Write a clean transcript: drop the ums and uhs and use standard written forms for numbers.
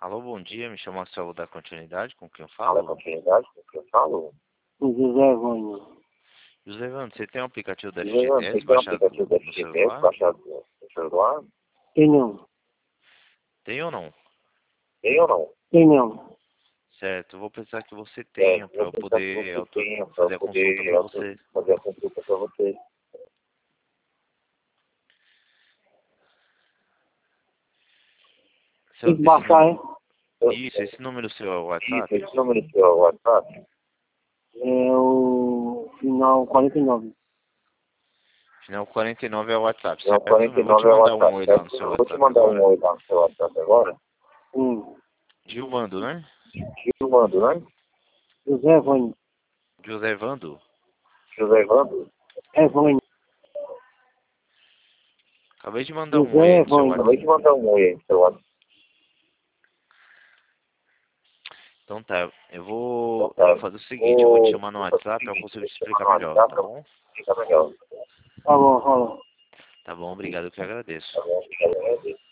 Alô, bom dia. Me chamo Marcelo da Continuidade. Com quem eu Da falo? continuidade, com quem eu falo? O José Vânia. José Evandro, você tem um aplicativo da José, você FGTS tem um baixado aplicativo da no FGTS celular? baixado no celular? Tem não. Tem ou não? Tem ou não? Tem não. Certo, eu vou precisar que você tenha para eu poder fazer a consulta para você. fazer a consulta para você. Tem que baixar, hein? Isso, esse número seu é o Isso, WhatsApp? esse número do seu WhatsApp? É o final 49. Final 49 é o WhatsApp. Não, Certo? Eu vou te 49 é o mandar um WhatsApp, oi lá no certo? seu Eu vou te WhatsApp mandar um agora. oi lá no seu WhatsApp agora. Gilvando, né? Gilvando, né? José Vânia. José Evandro? José Evandro? É Vânia. Acabei de mandar um José oi aí no seu Evandro. Acabei WhatsApp. de mandar um oi aí no seu WhatsApp. Então tá, eu vou fazer o seguinte, eu vou te chamar no WhatsApp para eu conseguir te explicar melhor, tá bom? Fica melhor. Tá bom, fala. Tá bom, obrigado, eu que agradeço. Tá bom?